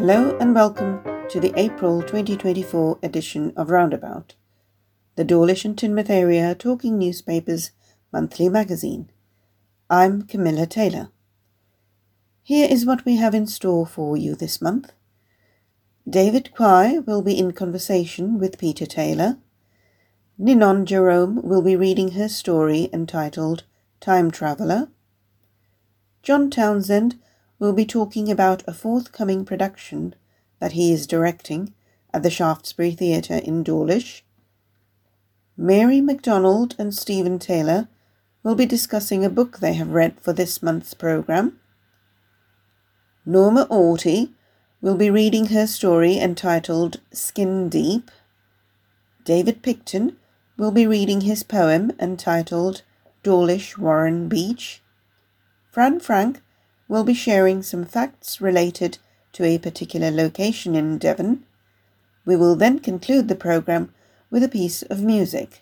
Hello and welcome to the April 2024 edition of Roundabout, the Dawlish and Teignmouth Area Talking Newspapers monthly magazine. I'm Camilla Taylor. Here is what we have in store for you this month. David Quay will be in conversation with Peter Taylor. Ninon Jerome will be reading her story entitled Time Traveller. John Townsend will be talking about a forthcoming production that he is directing at the Shaftesbury Theatre in Dawlish. Mary MacDonald and Stephen Taylor will be discussing a book they have read for this month's programme. Norma Orty will be reading her story entitled Skin Deep. David Picton will be reading his poem entitled Dawlish Warren Beach. Fran Frank will be sharing some facts related to a particular location in Devon. We will then conclude the programme with a piece of music.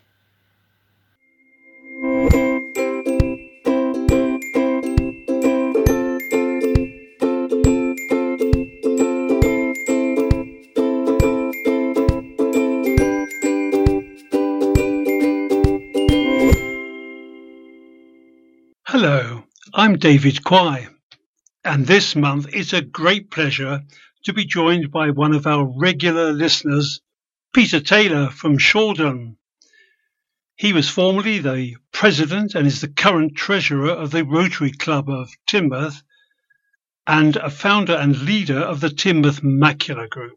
Hello, I'm David Quay, and this month it's a great pleasure to be joined by one of our regular listeners, Peter Taylor from Shaldon. He was formerly the president and is the current treasurer of the Rotary Club of Teignmouth and a founder and leader of the Teignmouth Macular Group.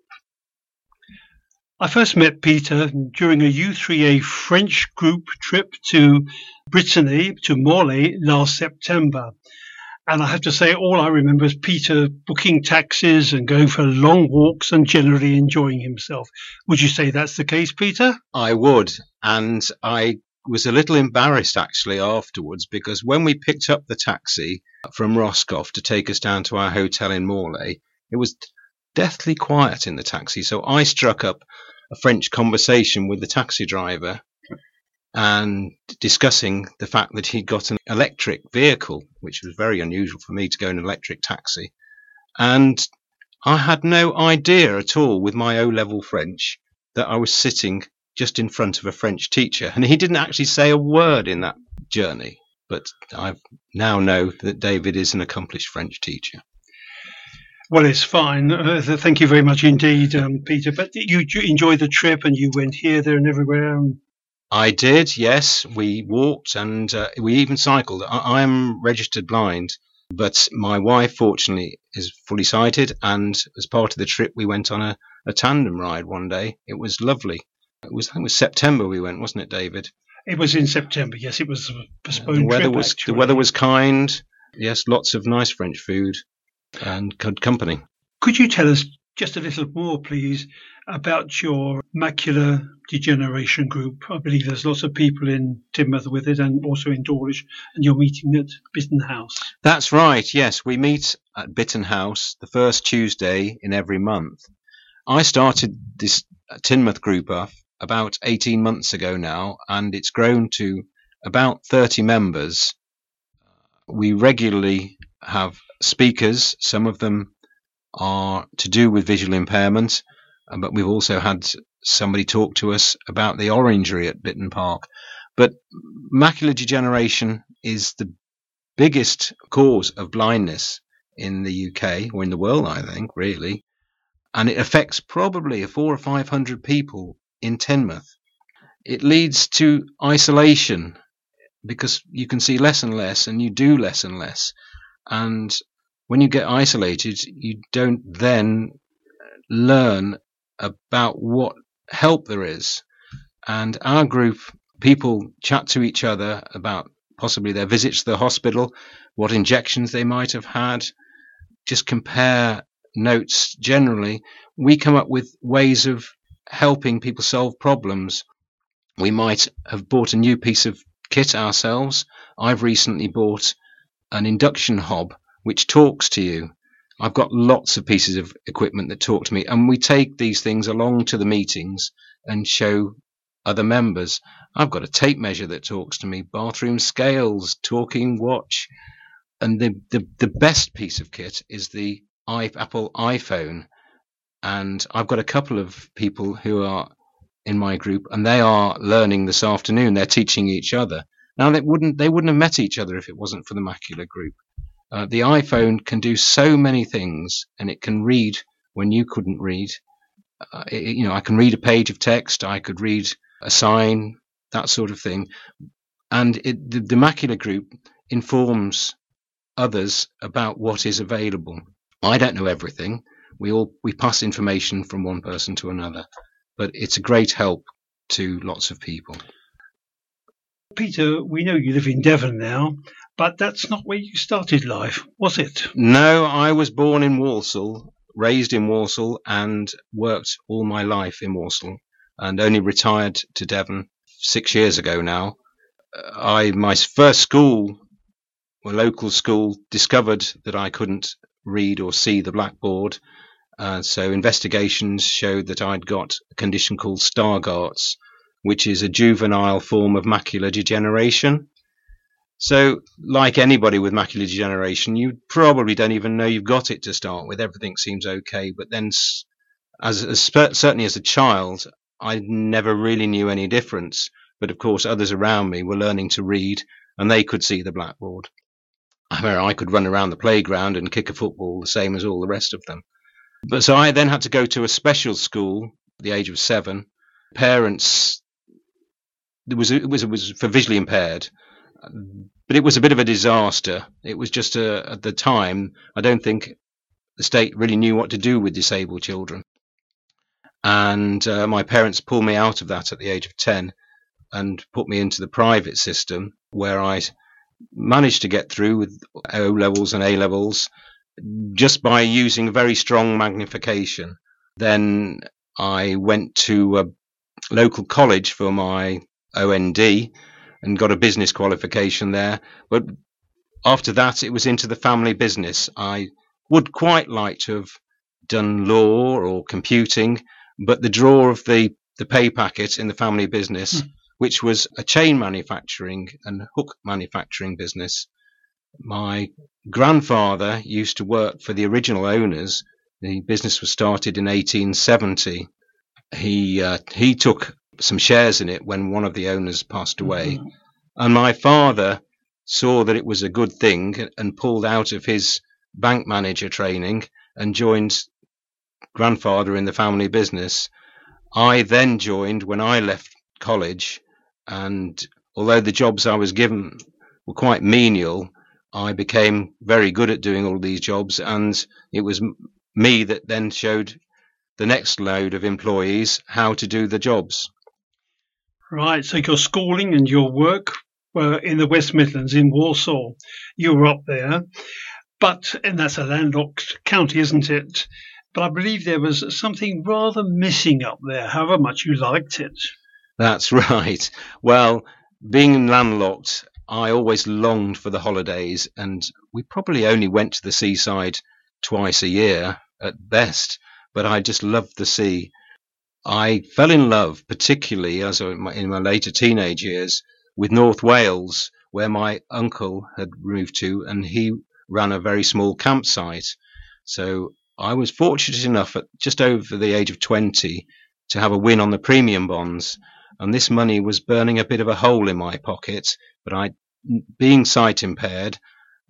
I first met Peter during a U3A French group trip to Brittany, to Morlaix, last September. And I have to say, all I remember is Peter booking taxis and going for long walks and generally enjoying himself. Would you say that's the case, Peter? I would. And I was a little embarrassed actually afterwards, because when we picked up the taxi from Roscoff to take us down to our hotel in Morlaix, it was deathly quiet in the taxi. So I struck up a French conversation with the taxi driver and discussing the fact that he'd got an electric vehicle, which was very unusual for me to go in an electric taxi. And I had no idea at all with my O-level French that I was sitting just in front of a French teacher. And he didn't actually say a word in that journey. But I now know that David is an accomplished French teacher. Well, it's fine. Thank you very much indeed, Peter. But you enjoyed the trip and you went here, there and everywhere. I did, yes. We walked and we even cycled. I am registered blind, but my wife, fortunately, is fully sighted. And as part of the trip, we went on a tandem ride one day. It was lovely. I think it was September we went, wasn't it, David? It was in September, yes. It was a postponed trip, the weather was kind. Yes, lots of nice French food and good company. Could you tell us just a little more, please, about your macular degeneration group? I believe there's lots of people in Teignmouth with it and also in Dawlish, and you're meeting at Bitton House. That's right, yes. We meet at Bitton House the first Tuesday in every month. I started this Teignmouth group about 18 months ago now, and it's grown to about 30 members. We regularly have speakers. Some of them are to do with visual impairment, but we've also had somebody talk to us about the orangery at Bitton Park. But macular degeneration is the biggest cause of blindness in the UK, or in the world, I think, really. And it affects probably 400 or 500 people in Teignmouth. It leads to isolation because you can see less and less and you do less and less. And when you get isolated, you don't then learn about what help there is. And our group, people chat to each other about possibly their visits to the hospital, what injections they might have had, just compare notes generally. We come up with ways of helping people solve problems. We might have bought a new piece of kit ourselves. I've recently bought an induction hob which talks to you. I've got lots of pieces of equipment that talk to me, and we take these things along to the meetings and show other members. I've got a tape measure that talks to me, bathroom scales, talking watch, and the best piece of kit is the Apple iPhone, and I've got a couple of people who are in my group, and they are learning this afternoon. They're teaching each other. Now they wouldn't have met each other if it wasn't for the Macular group. The iPhone can do so many things, and it can read when you couldn't read. I can read a page of text, I could read a sign, that sort of thing. And the Macular group informs others about what is available. I don't know everything. We pass information from one person to another, but it's a great help to lots of people. Peter, we know you live in Devon now, but that's not where you started life, was it? No, I was born in Walsall, raised in Walsall, and worked all my life in Walsall, and only retired to Devon 6 years ago now. My first school, a local school, discovered that I couldn't read or see the blackboard. So investigations showed that I'd got a condition called Stargardt's, which is a juvenile form of macular degeneration. So, like anybody with macular degeneration, you probably don't even know you've got it to start with. Everything seems okay, but then, certainly as a child, I never really knew any difference. But of course, others around me were learning to read, and they could see the blackboard. I could run around the playground and kick a football the same as all the rest of them. But so I then had to go to a special school at the age of 7. Parents, it was for visually impaired, but it was a bit of a disaster. It was just at the time, I don't think the state really knew what to do with disabled children. And my parents pulled me out of that at the age of 10 and put me into the private system, where I managed to get through with O levels and A levels just by using very strong magnification. Then I went to a local college for my OND and got a business qualification there. But after that, it was into the family business. I would quite like to have done law or computing, but the draw of the pay packet in the family business, which was a chain manufacturing and hook manufacturing business. My grandfather used to work for the original owners. The business was started in 1870. He took some shares in it when one of the owners passed away. And my father saw that it was a good thing and pulled out of his bank manager training and joined grandfather in the family business. I then joined when I left college, and although the jobs I was given were quite menial, I became very good at doing all these jobs, and it was me that then showed the next load of employees how to do the jobs. Right, so your schooling and your work were in the West Midlands in Walsall. You were up there, and that's a landlocked county, isn't it? But I believe there was something rather missing up there, however much you liked it. That's right. Well, being landlocked, I always longed for the holidays, and we probably only went to the seaside twice a year at best, but I just loved the sea. I fell in love, particularly in my later teenage years, with North Wales, where my uncle had moved to, and he ran a very small campsite. So I was fortunate enough at just over the age of 20 to have a win on the premium bonds, and this money was burning a bit of a hole in my pocket. But being sight impaired,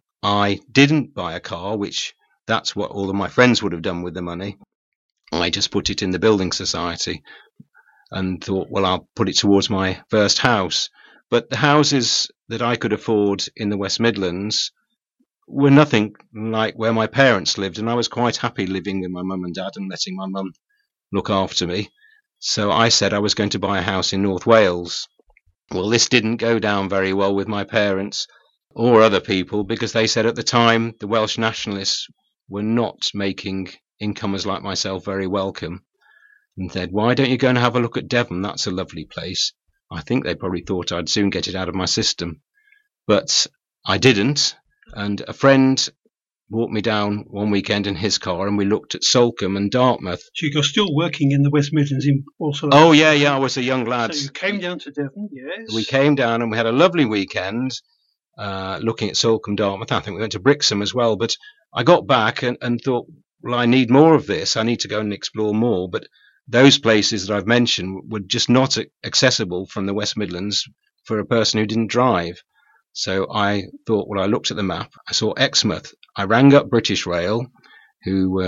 I didn't buy a car, which that's what all of my friends would have done with the money. I just put it in the building society and thought, well, I'll put it towards my first house. But the houses that I could afford in the West Midlands were nothing like where my parents lived, and I was quite happy living with my mum and dad and letting my mum look after me. So I said I was going to buy a house in North Wales. Well, this didn't go down very well with my parents or other people, because they said at the time the Welsh nationalists were not making incomers like myself very welcome, and said, why don't you go and have a look at Devon? That's a lovely place. I think they probably thought I'd soon get it out of my system, but I didn't. And a friend brought me down one weekend in his car, and we looked at Salcombe and Dartmouth. So you're still working in the West Midlands in Walsall? Oh, yeah, I was a young lad. So you came down to Devon, yes? We came down and we had a lovely weekend looking at Salcombe, Dartmouth. I think we went to Brixham as well. But I got back and thought, well, I need more of this. I need to go and explore more. But those places that I've mentioned were just not accessible from the West Midlands for a person who didn't drive. So I thought, well, I looked at the map. I saw Exmouth. I rang up British Rail, who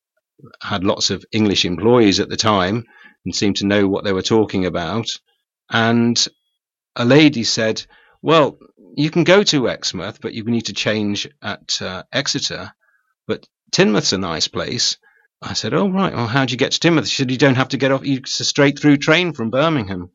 had lots of English employees at the time and seemed to know what they were talking about. And a lady said, well, you can go to Exmouth, but you need to change at Exeter. But Teignmouth's a nice place. I said, oh, right. Well, how do you get to Teignmouth? She said, you don't have to get off. It's a straight through train from Birmingham.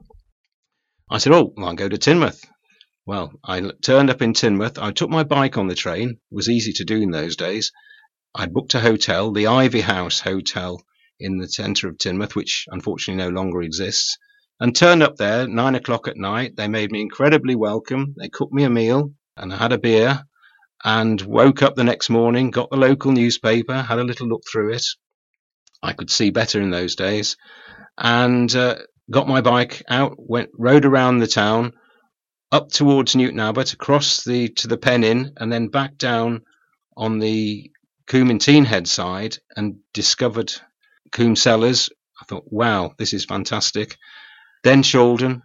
I said, oh, well, I'll go to Teignmouth. Well, I turned up in Teignmouth. I took my bike on the train. It was easy to do in those days. I'd booked a hotel, the Ivy House Hotel in the centre of Teignmouth, which unfortunately no longer exists, and turned up there 9 o'clock at night. They made me incredibly welcome. They cooked me a meal and I had a beer and woke up the next morning, got the local newspaper, had a little look through it. I could see better in those days, and got my bike out, rode around the town, up towards Newton Abbot, across to the Pen Inn, and then back down on the Coombe Teenhead side and discovered Coombe Cellars. I thought, wow, this is fantastic. Then Shaldon,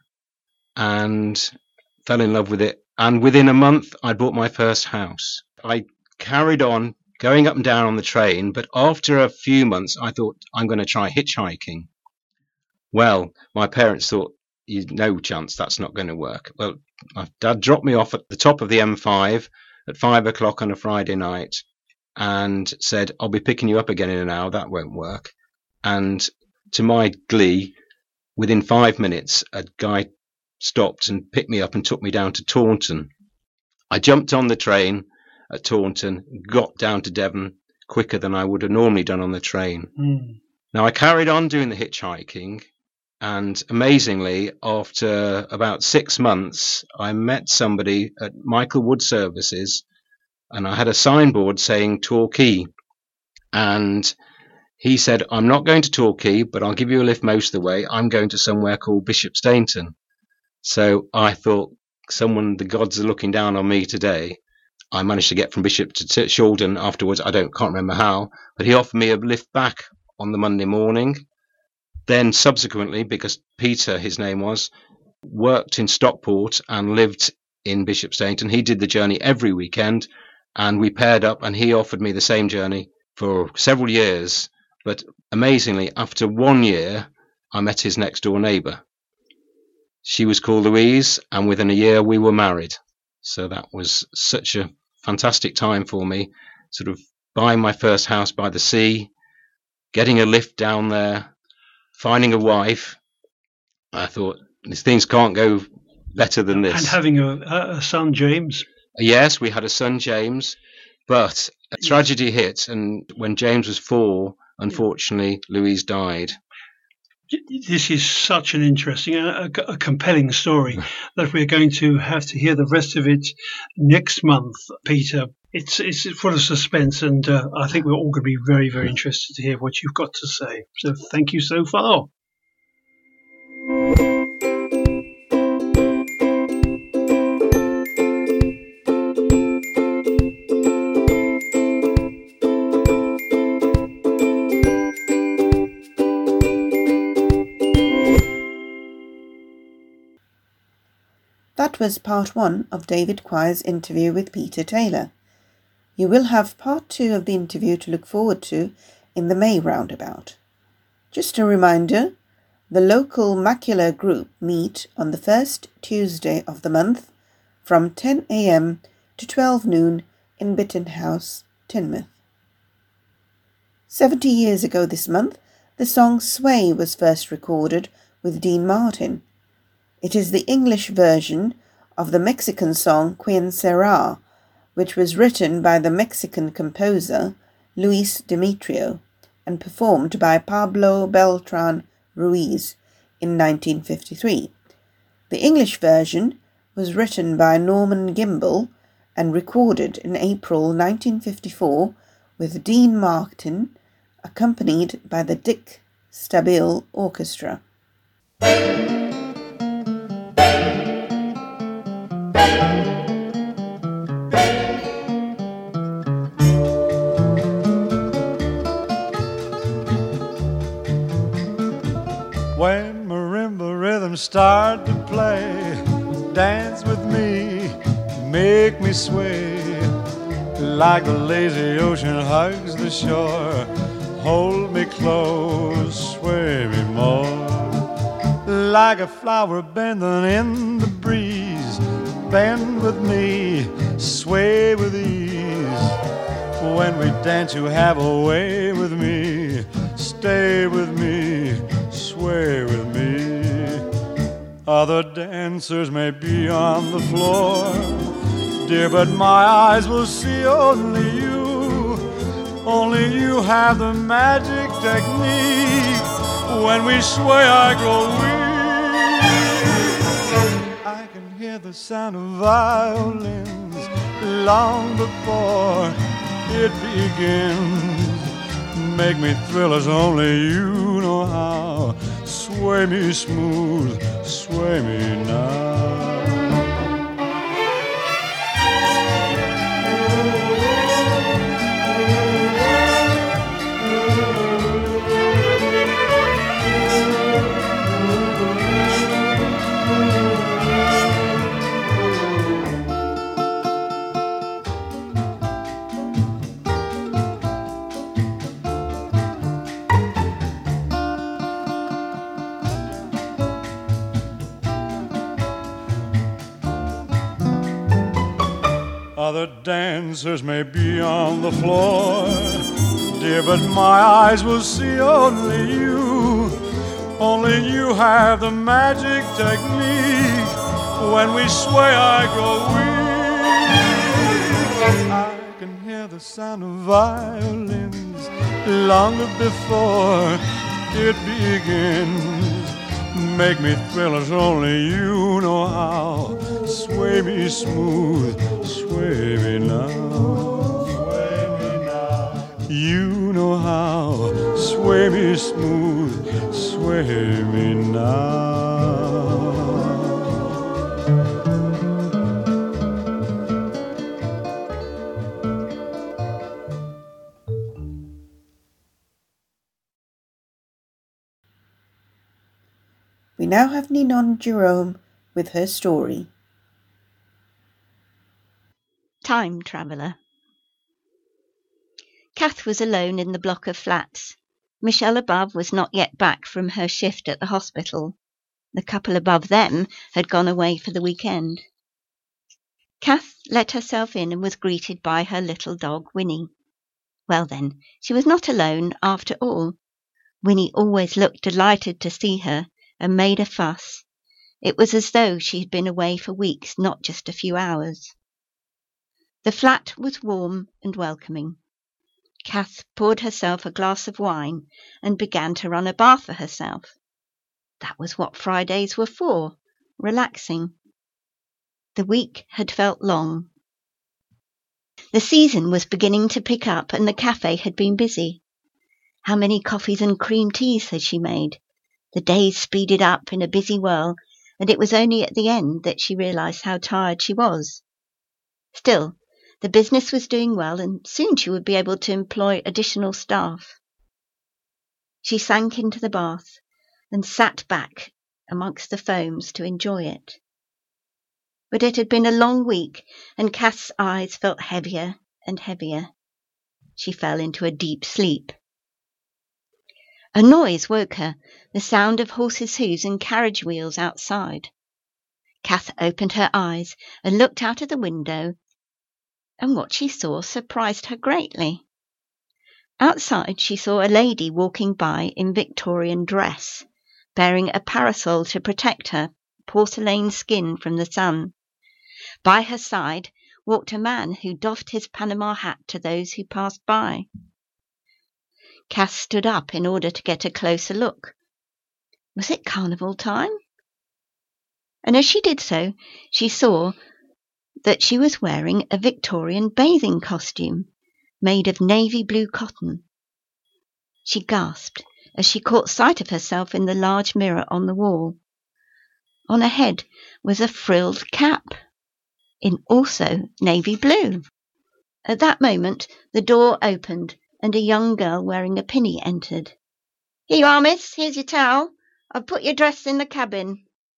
and fell in love with it. And within a month, I bought my first house. I carried on going up and down on the train, but after a few months, I thought, I'm going to try hitchhiking. Well, my parents thought, no chance, that's not going to work. Well, my dad dropped me off at the top of the M5 at 5 o'clock on a Friday night and said, I'll be picking you up again in an hour. That won't work. And to my glee, within 5 minutes, a guy stopped and picked me up and took me down to Taunton. I jumped on the train at Taunton, got down to Devon quicker than I would have normally done on the train. Now, I carried on doing the hitchhiking, and amazingly, after about 6 months, I met somebody at Michael Wood Services, and I had a signboard saying Torquay, and he said, I'm not going to Torquay, but I'll give you a lift most of the way. I'm going to somewhere called Bishop Stainton. So I thought, the gods are looking down on me today. I managed to get from Bishop to Shaldon afterwards. Can't remember how, but he offered me a lift back on the Monday morning. Then subsequently, because Peter, his name was, worked in Stockport and lived in Bishop Stainton, he did the journey every weekend, and we paired up, and he offered me the same journey for several years. But amazingly, after 1 year, I met his next door neighbour. She was called Louise, and within a year we were married. So that was such a fantastic time for me, sort of buying my first house by the sea, getting a lift down there, finding a wife. I thought, these things can't go better than this. And having a son, James. Yes, we had a son, James, but a tragedy hit, and when James was 4, unfortunately, Louise died. This is such an interesting, a compelling story that we're going to have to hear the rest of it next month, Peter. It's full of suspense, and I think we're all going to be very, very interested to hear what you've got to say. So thank you so far. That was part 1 of David Quire's interview with Peter Taylor. You will have part 2 of the interview to look forward to in the May roundabout. Just a reminder, the local macular group meet on the first Tuesday of the month from 10 a.m. to 12 noon in Bitton House, Teignmouth. 70 years ago this month, the song Sway was first recorded with Dean Martin. It is the English version of the Mexican song Quien Será, which was written by the Mexican composer Luis Demetrio and performed by Pablo Beltran Ruiz in 1953. The English version was written by Norman Gimbel and recorded in April 1954 with Dean Martin, accompanied by the Dick Stabile Orchestra. rhythm start to play. Dance with me, make me sway. Like the lazy ocean hugs the shore. Hold me close, sway me more. Like a flower bending in the breeze. Bend with me, sway with ease. When we dance you have a way with me. Stay with me, sway with me. Other dancers may be on the floor, dear, but my eyes will see only you. Only you have the magic technique. When we sway I grow weak. I can hear the sound of violins long before it begins. Make me thrill as only you know how. Sway me smooth, sway me now. Other dancers may be on the floor, dear, but my eyes will see only you. Only you have the magic technique. When we sway I grow weak. I can hear the sound of violins long before it begins. Make me thrill as only you know how. Sway me smooth, sway me now. Sway me now. You know how. Sway me smooth, sway me now. We now have Ninon Jerome with her story. Time Traveller. Kath was alone in the block of flats. Michelle above was not yet back from her shift at the hospital. The couple above them had gone away for the weekend. Kath let herself in and was greeted by her little dog, Winnie. Well then, she was not alone after all. Winnie always looked delighted to see her and made a fuss. It was as though she had been away for weeks, not just a few hours. The flat was warm and welcoming. Kath poured herself a glass of wine and began to run a bath for herself. That was what Fridays were for, relaxing. The week had felt long. The season was beginning to pick up and the cafe had been busy. How many coffees and cream teas had she made? The days speeded up in a busy whirl, and it was only at the end that she realised how tired she was. Still, the business was doing well, and soon she would be able to employ additional staff. She sank into the bath and sat back amongst the foams to enjoy it. But it had been a long week, and Kath's eyes felt heavier and heavier. She fell into a deep sleep. A noise woke her, the sound of horses' hoofs and carriage wheels outside. Kath opened her eyes and looked out of the window, and what she saw surprised her greatly. Outside she saw a lady walking by in Victorian dress, bearing a parasol to protect her porcelain skin from the sun. By her side walked a man who doffed his Panama hat to those who passed by. Kath stood up in order to get a closer look. Was it carnival time? And as she did so, she saw that she was wearing a Victorian bathing costume made of navy blue cotton. She gasped as she caught sight of herself in the large mirror on the wall. On her head was a frilled cap, in also navy blue. At that moment, the door opened and a young girl wearing a pinny entered. "Here you are, miss. Here's your towel. I've put your dress in the cabin.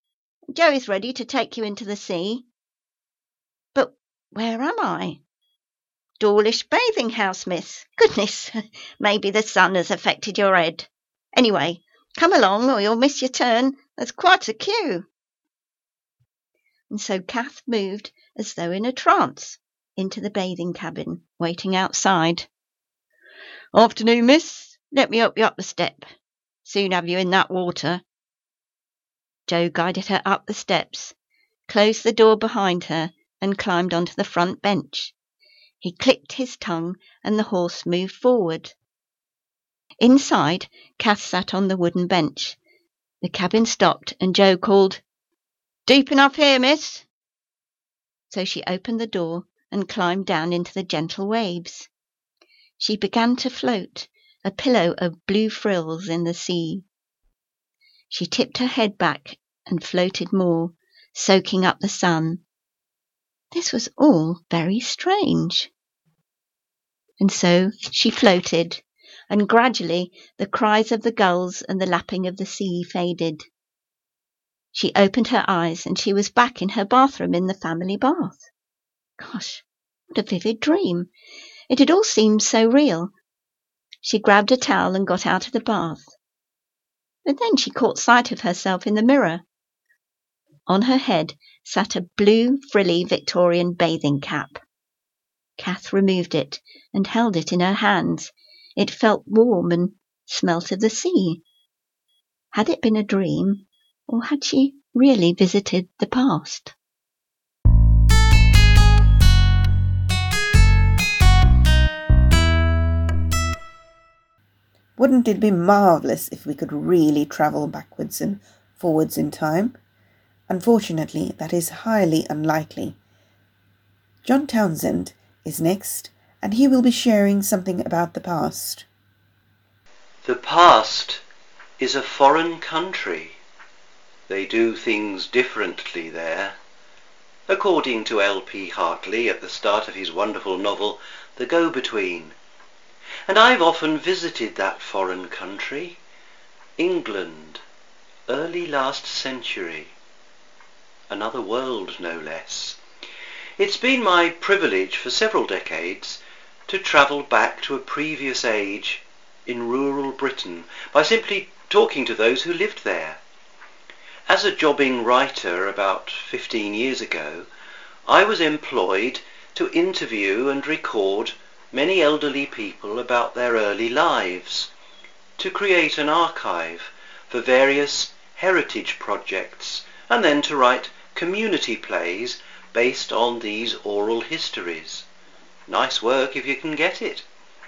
Joe is ready to take you into the sea. But where am I? Dawlish bathing house, miss. Goodness, maybe the sun has affected your head. Anyway, come along or you'll miss your turn. There's quite a queue. And so Kath moved as though in a trance into the bathing cabin, waiting outside. Afternoon, miss. Let me help you up the step. Soon have you in that water. Joe guided her up the steps, closed the door behind her, and climbed onto the front bench. He clicked his tongue, and the horse moved forward. Inside, Kath sat on the wooden bench. The cabin stopped, and Joe called, Deep enough here, miss? So she opened the door and climbed down into the gentle waves. She began to float, a pillow of blue frills in the sea. She tipped her head back and floated more, soaking up the sun. This was all very strange. And so she floated, and gradually the cries of the gulls and the lapping of the sea faded. She opened her eyes, and she was back in her bathroom in the family bath. Gosh, what a vivid dream. It had all seemed so real. She grabbed a towel and got out of the bath. But then she caught sight of herself in the mirror. On her head sat a blue, frilly Victorian bathing cap. Kath removed it and held it in her hands. It felt warm and smelt of the sea. Had it been a dream, or had she really visited the past? Wouldn't it be marvellous if we could really travel backwards and forwards in time? Unfortunately, that is highly unlikely. John Townsend is next, and he will be sharing something about the past. The past is a foreign country. They do things differently there. According to L.P. Hartley at the start of his wonderful novel, The Go-Between. And I've often visited that foreign country, England, early last century. Another world, no less. It's been my privilege for several decades to travel back to a previous age in rural Britain by simply talking to those who lived there. As a jobbing writer about 15 years ago, I was employed to interview and record many elderly people about their early lives, to create an archive for various heritage projects, and then to write community plays based on these oral histories. Nice work if you can get it.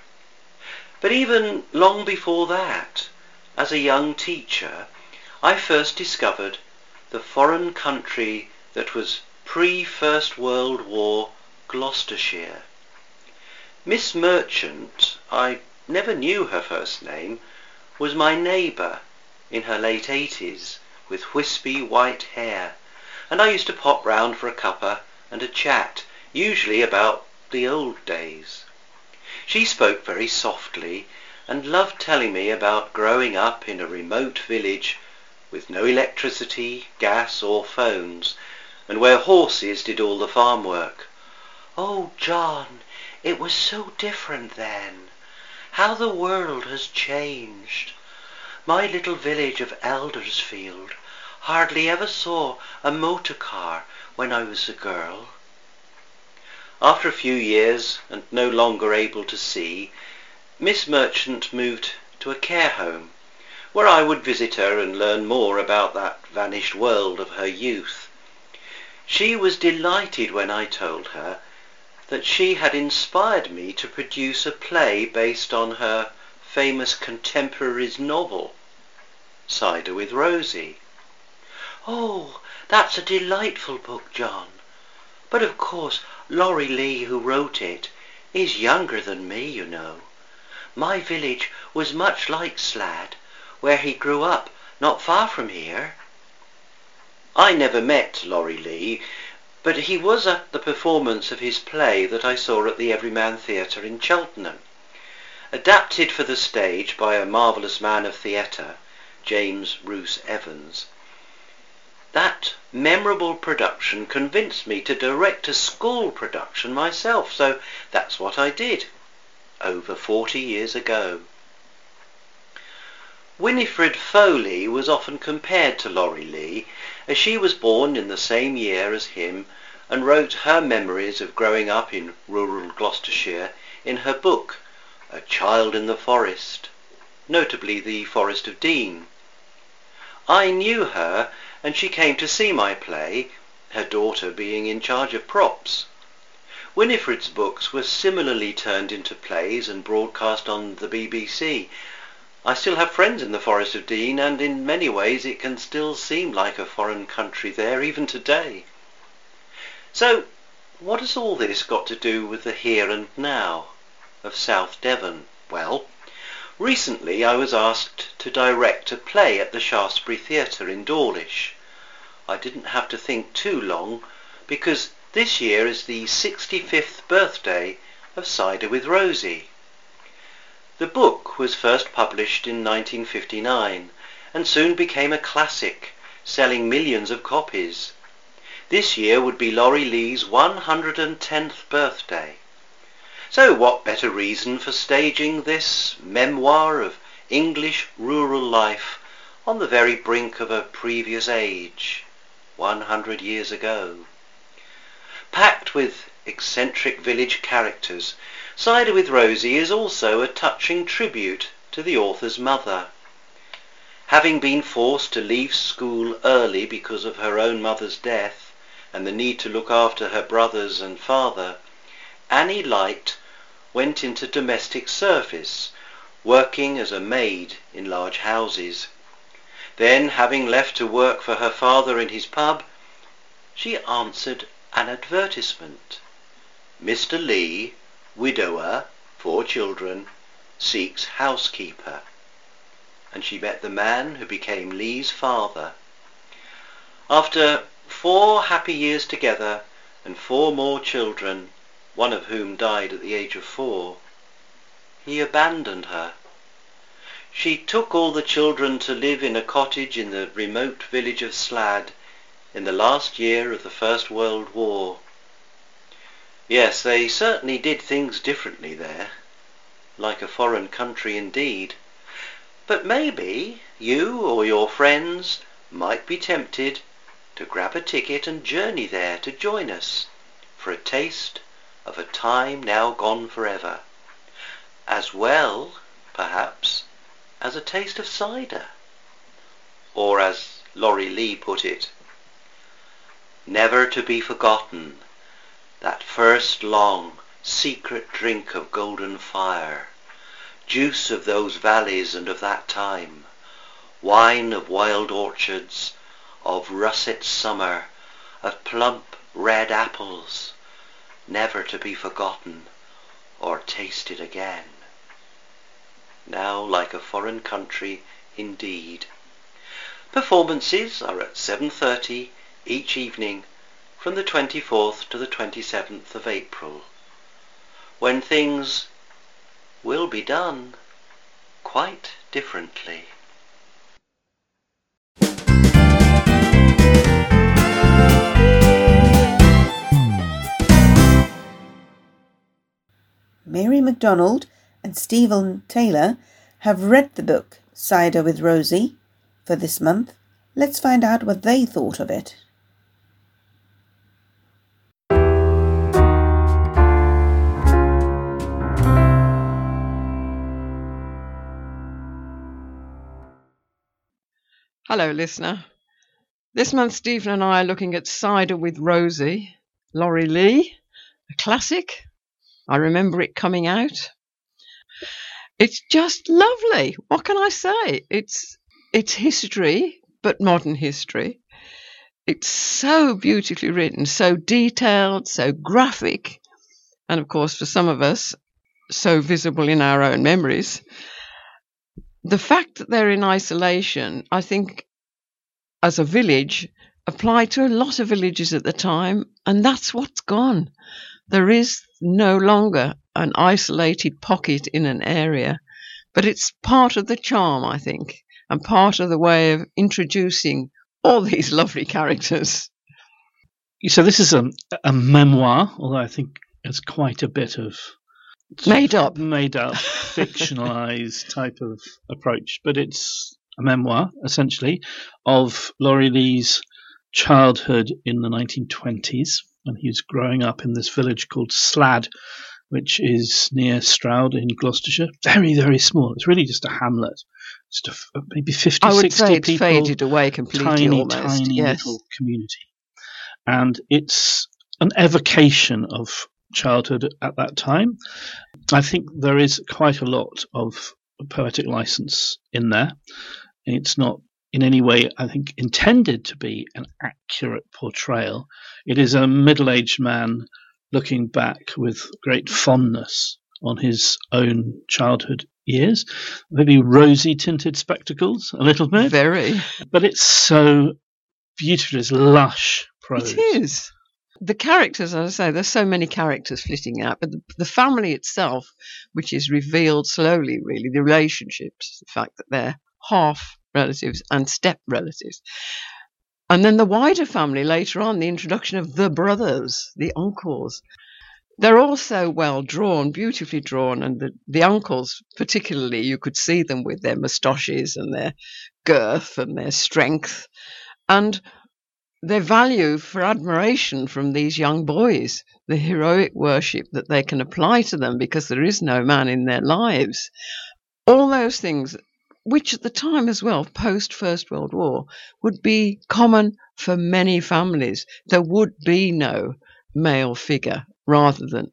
But even long before that, as a young teacher, I first discovered the foreign country that was pre-First World War Gloucestershire. Miss Merchant, I never knew her first name, was my neighbour in her late 80s with wispy white hair, and I used to pop round for a cuppa and a chat, usually about the old days. She spoke very softly and loved telling me about growing up in a remote village with no electricity, gas or phones, and where horses did all the farm work. Oh, John, it was so different then. How the world has changed. My little village of Eldersfield hardly ever saw a motor car when I was a girl. After a few years, and no longer able to see, Miss Merchant moved to a care home, where I would visit her and learn more about that vanished world of her youth. She was delighted when I told her that she had inspired me to produce a play based on her famous contemporary's novel, Cider with Rosie. Oh, that's a delightful book, John. But of course, Laurie Lee, who wrote it, is younger than me, you know. My village was much like Slad, where he grew up, not far from here. I never met Laurie Lee, but he was at the performance of his play that I saw at the Everyman Theatre in Cheltenham, adapted for the stage by a marvellous man of theatre, James Roose Evans. That memorable production convinced me to direct a school production myself, so that's what I did over 40 years ago. Winifred Foley was often compared to Laurie Lee, as she was born in the same year as him and wrote her memories of growing up in rural Gloucestershire in her book, A Child in the Forest, notably the Forest of Dean. I knew her, and she came to see my play, her daughter being in charge of props. Winifred's books were similarly turned into plays and broadcast on the BBC. I still have friends in the Forest of Dean, and in many ways it can still seem like a foreign country there, even today. So, what has all this got to do with the here and now of South Devon? Well, recently I was asked to direct a play at the Shaftesbury Theatre in Dawlish. I didn't have to think too long, because this year is the 65th birthday of Cider with Rosie. The book was first published in 1959 and soon became a classic, selling millions of copies. This year would be Laurie Lee's 110th birthday. So what better reason for staging this memoir of English rural life on the very brink of a previous age, 100 years ago. Packed with eccentric village characters, Cider with Rosie is also a touching tribute to the author's mother. Having been forced to leave school early because of her own mother's death and the need to look after her brothers and father, Annie Light went into domestic service, working as a maid in large houses. Then, having left to work for her father in his pub, she answered an advertisement. Mr. Lee, widower, 4 children, seeks housekeeper. And she met the man who became Lee's father. After 4 happy years together and 4 more children, one of whom died at the age of 4, he abandoned her. She took all the children to live in a cottage in the remote village of Slad in the last year of the First World War. Yes, they certainly did things differently there, like a foreign country indeed. But maybe you or your friends might be tempted to grab a ticket and journey there to join us for a taste of a time now gone forever, as well, perhaps, as a taste of cider. Or as Laurie Lee put it, never to be forgotten, that first long, secret drink of golden fire, juice of those valleys and of that time, wine of wild orchards, of russet summer, of plump red apples, never to be forgotten or tasted again. Now like a foreign country indeed. Performances are at 7:30 each evening from the 24th to the 27th of April, when things will be done quite differently. Mary MacDonald and Stephen Taylor have read the book Cider with Rosie for this month. Let's find out what they thought of it. Hello, listener. This month, Stephen and I are looking at Cider with Rosie, Laurie Lee, a classic. I remember it coming out. It's just lovely. What can I say? It's history, but modern history. It's so beautifully written, so detailed, so graphic, and of course, for some of us, so visible in our own memories. The fact that they're in isolation, I think, as a village, applied to a lot of villages at the time, and that's what's gone. There is no longer an isolated pocket in an area, but it's part of the charm, I think, and part of the way of introducing all these lovely characters. So this is a memoir, although I think it's quite a bit of Made up, fictionalized type of approach, but it's a memoir essentially of Laurie Lee's childhood in the 1920s when he was growing up in this village called Slad, which is near Stroud in Gloucestershire. Very, very small. It's really just a hamlet. Just maybe 50, 60 people. I would say it's faded away completely, tiny little community. And it's an evocation of childhood at that time. I think there is quite a lot of poetic license in there. It's not in any way, I think, intended to be an accurate portrayal. It is a middle-aged man looking back with great fondness on his own childhood years. Maybe rosy tinted spectacles, a little bit. Very. But it's so beautiful, it's lush prose. It is. The characters, as I say, there's so many characters flitting out, but the family itself, which is revealed slowly, really, the relationships, the fact that they're half relatives and step relatives. And then the wider family later on, the introduction of the brothers, the uncles. They're all so well drawn, beautifully drawn, and the uncles particularly, you could see them with their moustaches and their girth and their strength. And their value for admiration from these young boys, the heroic worship that they can apply to them because there is no man in their lives. All those things, which at the time as well, post First World War, would be common for many families. There would be no male figure rather than,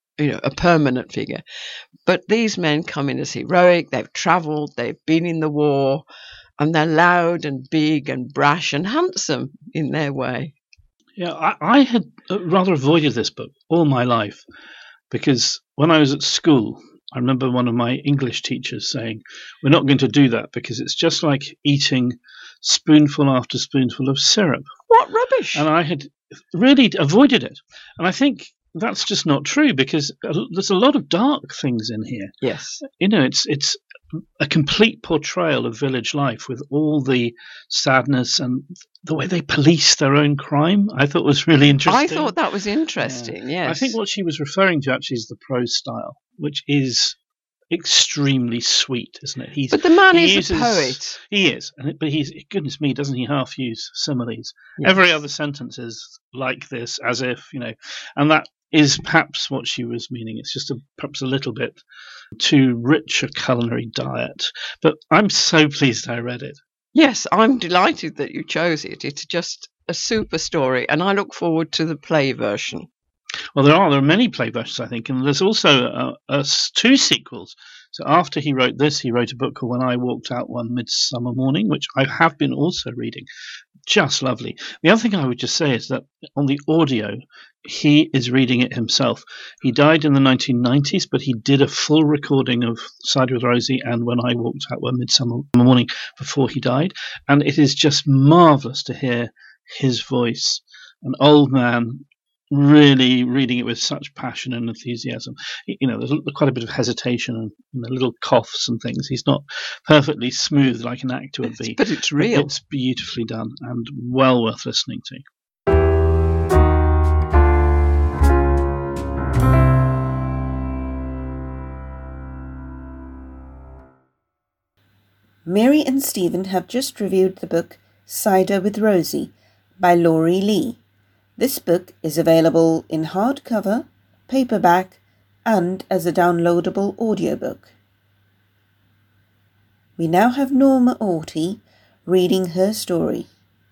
a permanent figure. But these men come in as heroic, they've travelled, they've been in the war, and they're loud and big and brash and handsome in their way. Yeah, I had rather avoided this book all my life because when I was at school, I remember one of my English teachers saying, we're not going to do that because it's just like eating spoonful after spoonful of syrup. What rubbish! And I had really avoided it. And I think that's just not true because there's a lot of dark things in here. Yes. It's a complete portrayal of village life with all the sadness and the way they police their own crime. I thought was really interesting. I thought that was interesting, yes. I think what she was referring to actually is the prose style, which is extremely sweet, isn't it? But the man is a poet. He is, but goodness me, doesn't he half use similes? Yes. Every other sentence is like this, as if, and that is perhaps what she was meaning. It's just perhaps a little bit too rich a culinary diet. But I'm so pleased I read it. Yes, I'm delighted that you chose it. It's just a super story, and I look forward to the play version. Well, there are many play versions, I think, and there's also 2 sequels. So after he wrote this, he wrote a book called When I Walked Out One Midsummer Morning, which I have been also reading. Just lovely. The other thing I would just say is that on the audio, he is reading it himself. He died in the 1990s, but he did a full recording of Side with Rosie and When I Walked Out One Midsummer Morning before he died. And it is just marvellous to hear his voice, an old man, really reading it with such passion and enthusiasm. There's quite a bit of hesitation and little coughs and things. He's not perfectly smooth like an actor would be. But it's real. It's beautifully done and well worth listening to. Mary and Stephen have just reviewed the book Cider with Rosie by Laurie Lee. This book is available in hardcover, paperback, and as a downloadable audiobook. We now have Norma Orty reading her story.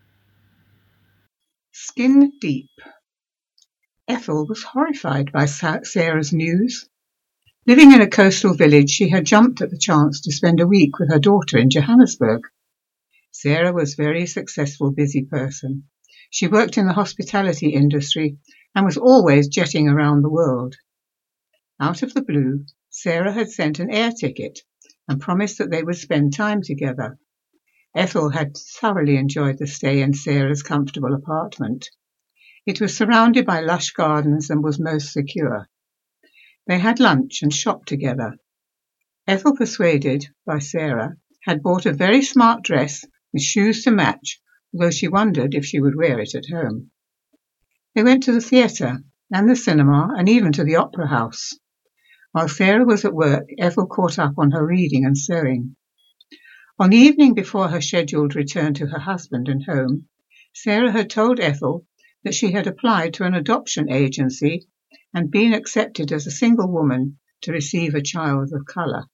Skin Deep. Ethel was horrified by Sarah's news. Living in a coastal village, she had jumped at the chance to spend a week with her daughter in Johannesburg. Sarah was a very successful, busy person. She worked in the hospitality industry and was always jetting around the world. Out of the blue, Sarah had sent an air ticket and promised that they would spend time together. Ethel had thoroughly enjoyed the stay in Sarah's comfortable apartment. It was surrounded by lush gardens and was most secure. They had lunch and shopped together. Ethel, persuaded by Sarah, had bought a very smart dress with shoes to match although she wondered if she would wear it at home. They went to the theatre and the cinema and even to the opera house. While Sarah was at work, Ethel caught up on her reading and sewing. On the evening before her scheduled return to her husband and home, Sarah had told Ethel that she had applied to an adoption agency and been accepted as a single woman to receive a child of colour.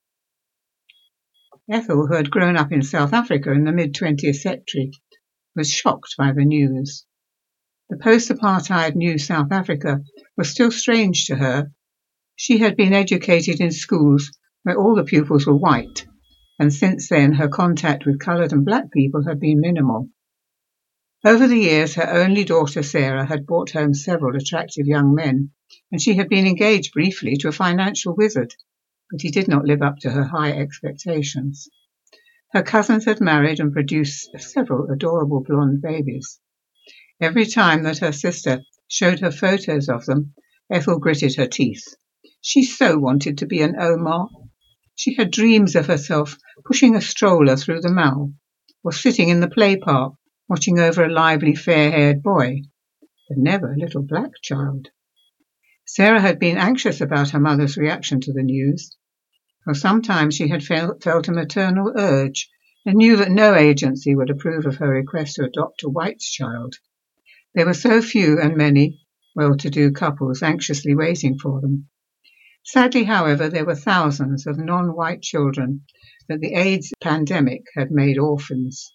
Ethel, who had grown up in South Africa in the mid-20th century, was shocked by the news. The post-apartheid new South Africa was still strange to her. She had been educated in schools where all the pupils were white, and since then her contact with coloured and black people had been minimal. Over the years, her only daughter Sarah had brought home several attractive young men, and she had been engaged briefly to a financial wizard, but he did not live up to her high expectations. Her cousins had married and produced several adorable blonde babies. Every time that her sister showed her photos of them, Ethel gritted her teeth. She so wanted to be an Omar. She had dreams of herself pushing a stroller through the mall, or sitting in the play park watching over a lively fair-haired boy, but never a little black child. Sarah had been anxious about her mother's reaction to the news. For some time she had felt a maternal urge and knew that no agency would approve of her request to adopt a white child. There were so few and many well-to-do couples anxiously waiting for them. Sadly, however, there were thousands of non-white children that the AIDS pandemic had made orphans.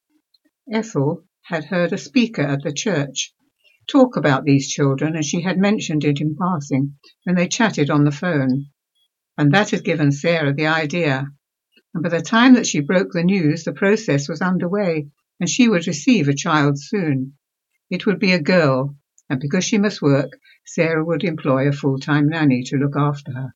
Ethel had heard a speaker at the church talk about these children, and she had mentioned it in passing when they chatted on the phone, and that had given Sarah the idea. And by the time that she broke the news, the process was underway, and she would receive a child soon. It would be a girl, and because she must work, Sarah would employ a full-time nanny to look after her.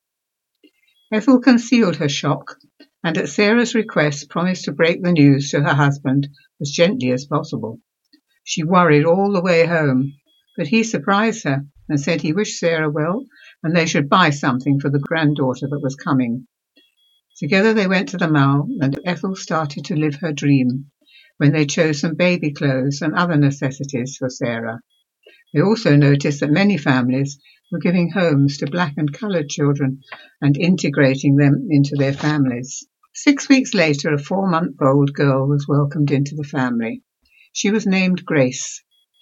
Ethel concealed her shock, and at Sarah's request promised to break the news to her husband as gently as possible. She worried all the way home, but he surprised her and said he wished Sarah well and they should buy something for the granddaughter that was coming. Together they went to the mall, and Ethel started to live her dream when they chose some baby clothes and other necessities for Sarah. They also noticed that many families were giving homes to black and coloured children and integrating them into their families. 6 weeks later, a 4-month-old girl was welcomed into the family. She was named Grace.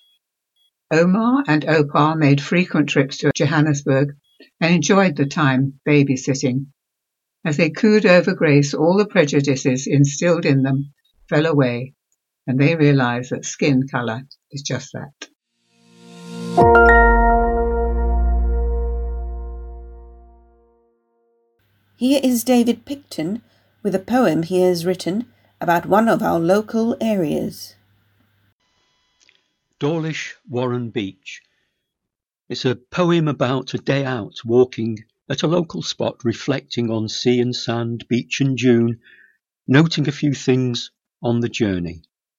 Omar and Opar made frequent trips to Johannesburg and enjoyed the time babysitting. As they cooed over Grace, all the prejudices instilled in them fell away, and they realised that skin colour is just that. Here is David Picton with a poem he has written about one of our local areas. Dawlish Warren Beach. It's a poem about a day out walking at a local spot, reflecting on sea and sand, beach and dune, noting a few things on the journey.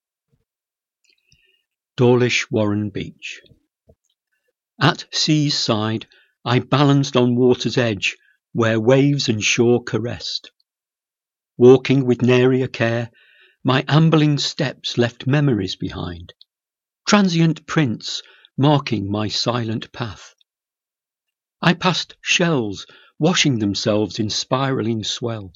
Dawlish Warren Beach. At sea's side, I balanced on water's edge, where waves and shore caressed. Walking with narier care, my ambling steps left memories behind, transient prints marking my silent path. I passed shells washing themselves in spiralling swell.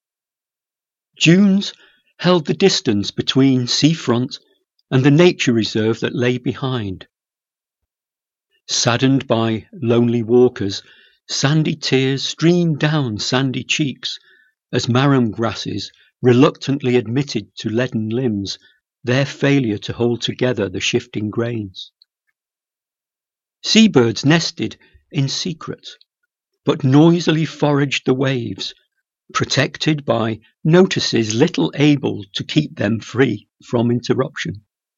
Dunes held the distance between seafront and the nature reserve that lay behind. Saddened by lonely walkers, sandy tears streamed down sandy cheeks as marram grasses reluctantly admitted to leaden limbs their failure to hold together the shifting grains. Seabirds nested in secret, but noisily foraged the waves, protected by notices little able to keep them free from interruption.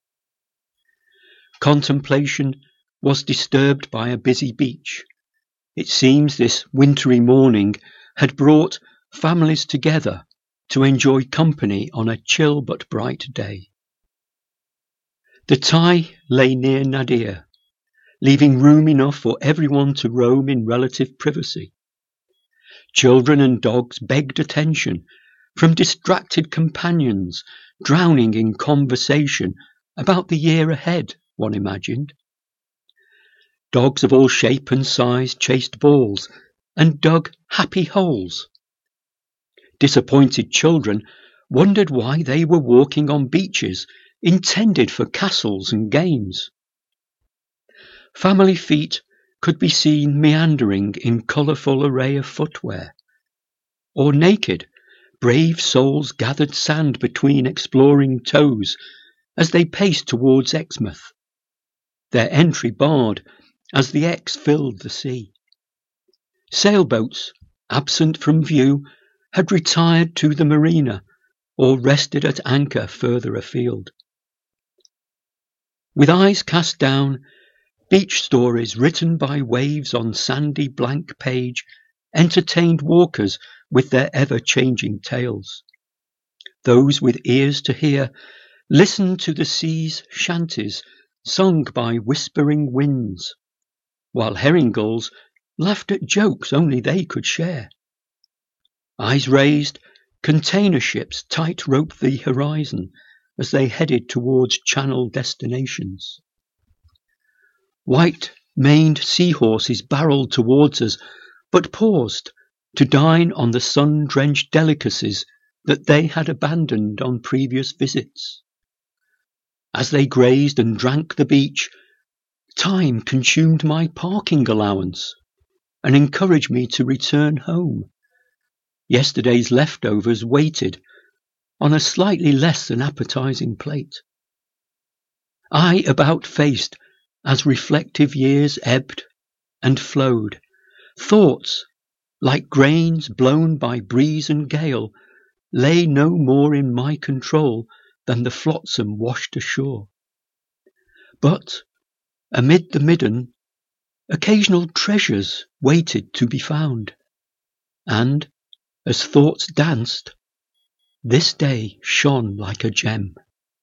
Contemplation was disturbed by a busy beach. It seems this wintry morning had brought families together to enjoy company on a chill but bright day. The Thai lay near Nadir, leaving room enough for everyone to roam in relative privacy. Children and dogs begged attention from distracted companions, drowning in conversation about the year ahead, one imagined. Dogs of all shape and size chased balls and dug happy holes. Disappointed children wondered why they were walking on beaches intended for castles and games. Family feet could be seen meandering in colourful array of footwear, or naked, brave souls gathered sand between exploring toes as they paced towards Exmouth, their entry barred as the Exe filled the sea. Sailboats, absent from view, had retired to the marina or rested at anchor further afield. With eyes cast down, beach stories written by waves on sandy blank page entertained walkers with their ever-changing tales. Those with ears to hear listened to the sea's shanties sung by whispering winds, while herring gulls laughed at jokes only they could share. Eyes raised, container ships tight-roped the horizon as they headed towards channel destinations. White-maned seahorses barreled towards us, but paused to dine on the sun-drenched delicacies that they had abandoned on previous visits. As they grazed and drank the beach, time consumed my parking allowance and encouraged me to return home. Yesterday's leftovers waited on a slightly less than appetizing plate. I about-faced as reflective years ebbed and flowed. Thoughts, like grains blown by breeze and gale, lay no more in my control than the flotsam washed ashore. But amid the midden, occasional treasures waited to be found, and, as thoughts danced, this day shone like a gem.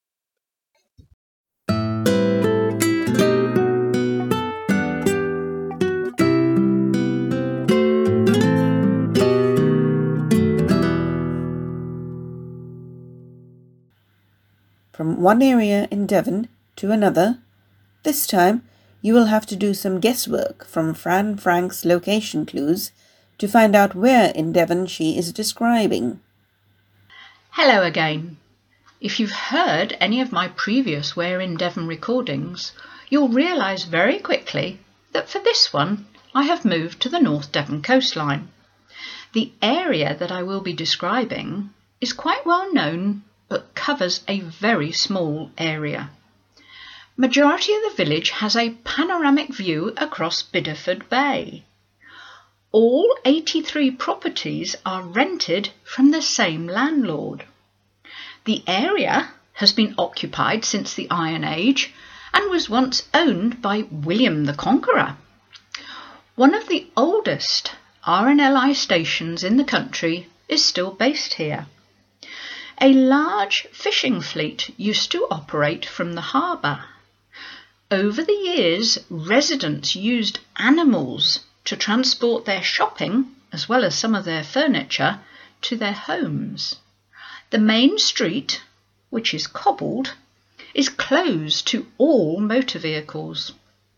From one area in Devon to another, this time you will have to do some guesswork from Fran Frank's location clues to find out where in Devon she is describing. Hello again. If you've heard any of my previous Where in Devon recordings, you'll realise very quickly that for this one I have moved to the North Devon coastline. The area that I will be describing is quite well known but covers a very small area. Majority of the village has a panoramic view across Bideford Bay. All 83 properties are rented from the same landlord. The area has been occupied since the Iron Age and was once owned by William the Conqueror. One of the oldest RNLI stations in the country is still based here. A large fishing fleet used to operate from the harbour. Over the years, residents used animals to transport their shopping, as well as some of their furniture, to their homes. The main street, which is cobbled, is closed to all motor vehicles.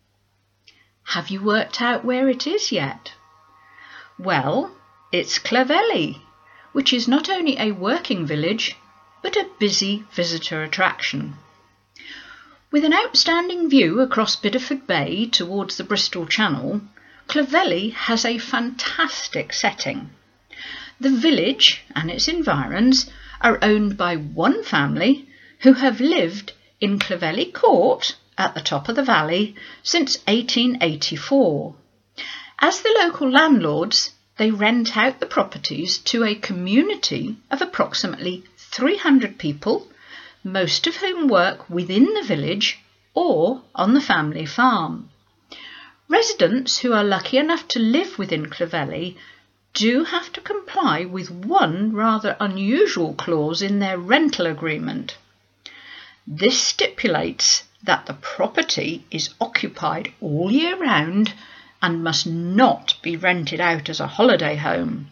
Have you worked out where it is yet? Well, it's Clovelly, which is not only a working village, but a busy visitor attraction. With an outstanding view across Bideford Bay towards the Bristol Channel, Clovelly has a fantastic setting. The village and its environs are owned by one family who have lived in Clovelly Court at the top of the valley since 1884. As the local landlords, they rent out the properties to a community of approximately 300 people, most of whom work within the village or on the family farm. Residents who are lucky enough to live within Clovelly do have to comply with one rather unusual clause in their rental agreement. This stipulates that the property is occupied all year round and must not be rented out as a holiday home.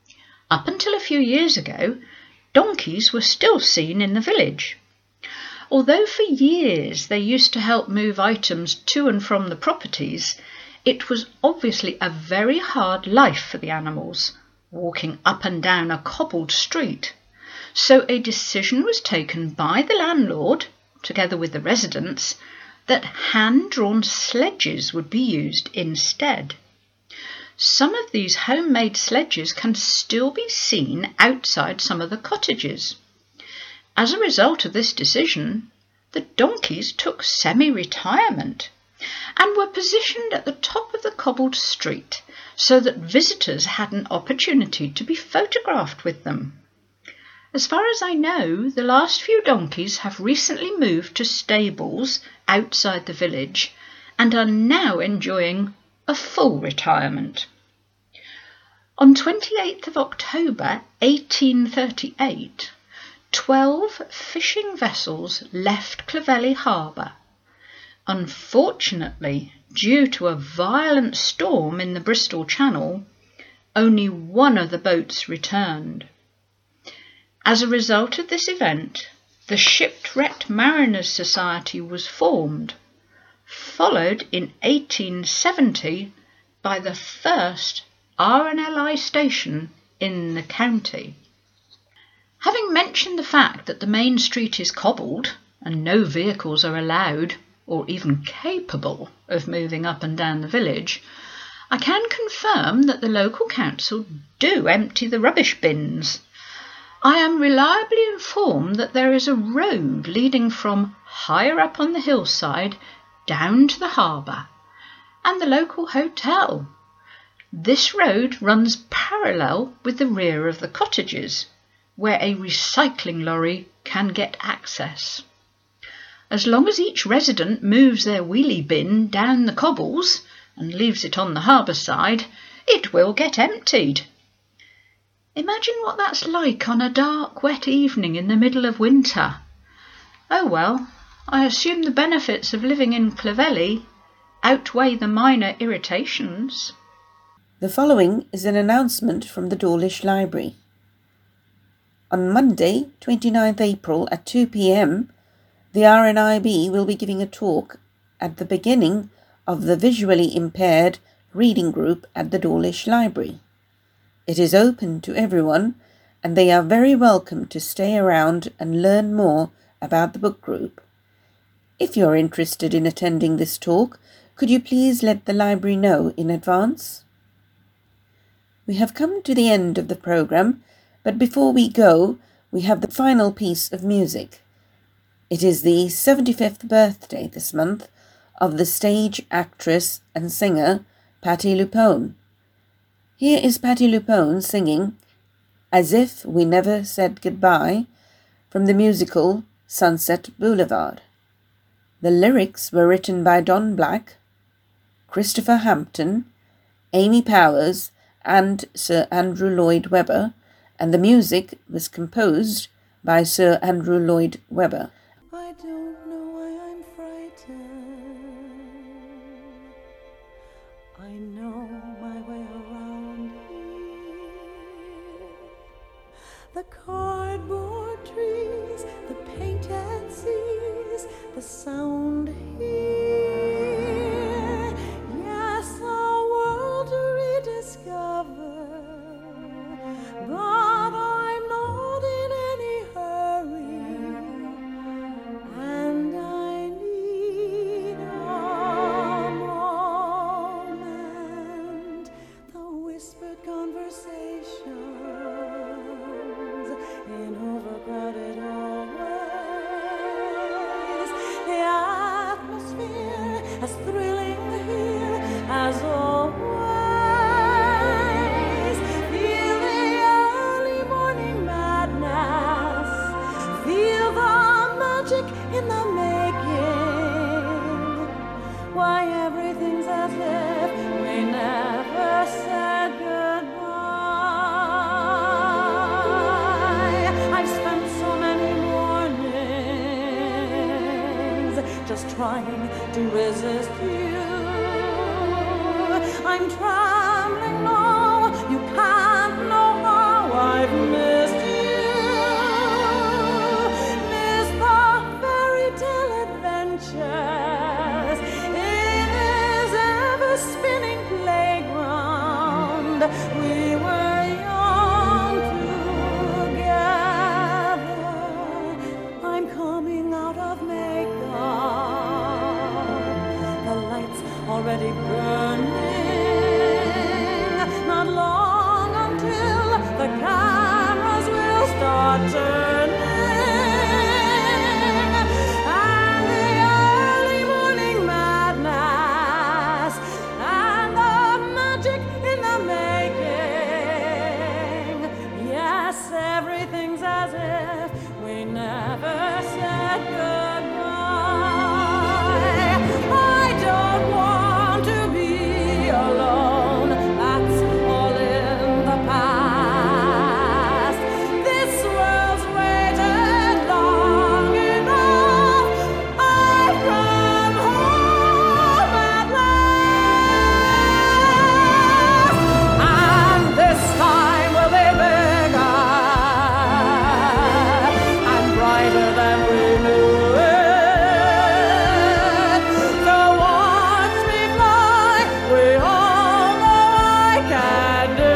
Up until a few years ago, donkeys were still seen in the village. Although for years they used to help move items to and from the properties, it was obviously a very hard life for the animals, walking up and down a cobbled street. So a decision was taken by the landlord, together with the residents, that hand-drawn sledges would be used instead. Some of these homemade sledges can still be seen outside some of the cottages. As a result of this decision, the donkeys took semi-retirement and were positioned at the top of the cobbled street so that visitors had an opportunity to be photographed with them. As far as I know, the last few donkeys have recently moved to stables outside the village and are now enjoying a full retirement. On 28th of October 1838, 12 fishing vessels left Clovelly Harbour. Unfortunately, due to a violent storm in the Bristol Channel, only one of the boats returned. As a result of this event, the Shipwrecked Mariners Society was formed, followed in 1870 by the first RNLI station in the county. Having mentioned the fact that the main street is cobbled and no vehicles are allowed or even capable of moving up and down the village, I can confirm that the local council do empty the rubbish bins. I am reliably informed that there is a road leading from higher up on the hillside down to the harbour and the local hotel. This road runs parallel with the rear of the cottages, where a recycling lorry can get access. As long as each resident moves their wheelie bin down the cobbles and leaves it on the harbour side, it will get emptied. Imagine what that's like on a dark, wet evening in the middle of winter. Oh well, I assume the benefits of living in Clovelly outweigh the minor irritations. The following is an announcement from the Dawlish Library. On Monday, 29th April at 2 p.m, the RNIB will be giving a talk at the beginning of the visually impaired reading group at the Dawlish Library. It is open to everyone, and they are very welcome to stay around and learn more about the book group. If you are interested in attending this talk, could you please let the library know in advance? We have come to the end of the programme, but before we go, we have the final piece of music. It is the 75th birthday this month of the stage actress and singer Patti LuPone. Here is Patti LuPone singing As If We Never Said Goodbye from the musical Sunset Boulevard. The lyrics were written by Don Black, Christopher Hampton, Amy Powers, and Sir Andrew Lloyd Webber, and the music was composed by Sir Andrew Lloyd Webber. I don't know why I'm frightened. I know my way around here. The cardboard trees, the painted seas, the sound here. Yes, a world to rediscover. But I'm not in any hurry, and I need a moment. The whispered conversations in overcrowded hallways. The atmosphere as thrilling here as always. In the making, why everything's as if we never said goodbye. I've spent so many mornings just trying to resist you. I'm trembling now, you can't know how I've missed you. Miss the very already burning. Not long until the cameras will start turning. And the early morning madness and the magic in the making. Yes, everything's as if we never said goodbye. I don't want to be alone. That's all in the past. This world's waited long enough. I've come home at last. And this time will be bigger and brighter than we knew it. So watch me fly, we all know I can do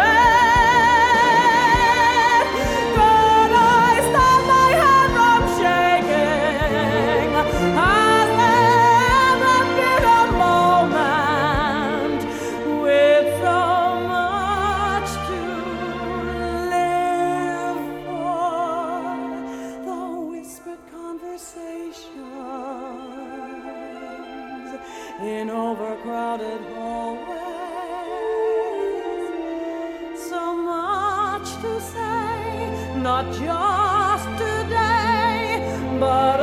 it. Could I stop my hand from shaking? Has there ever been a moment with so much to live for? The whispered conversations in overcrowded hallways. So much to say, not just today, but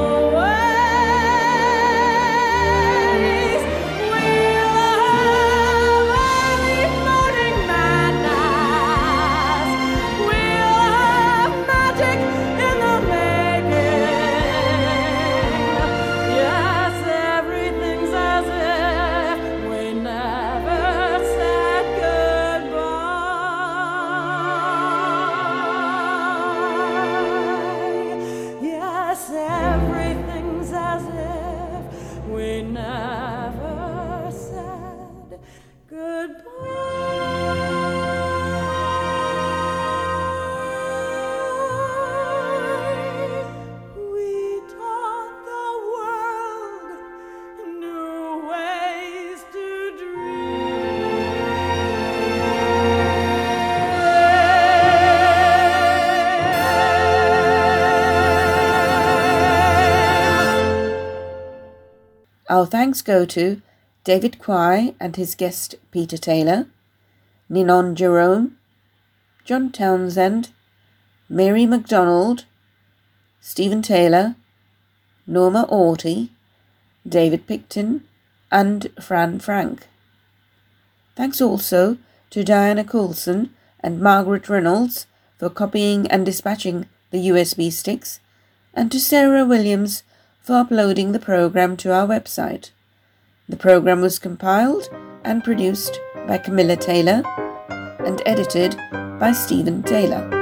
always. We'll have early morning madness. We'll have magic in the making. Yes, everything's as if we never said goodbye. Yes, everything's as if we never said goodbye. We taught the world new ways to Our thanks go to David Quay and his guest Peter Taylor, Ninon Jerome, John Townsend, Mary MacDonald, Stephen Taylor, Norma Orty, David Picton, and Fran Frank. Thanks also to Diana Coulson and Margaret Reynolds for copying and dispatching the USB sticks, and to Sarah Williams for uploading the program to our website. The program was compiled and produced by Camilla Taylor and edited by Stephen Taylor.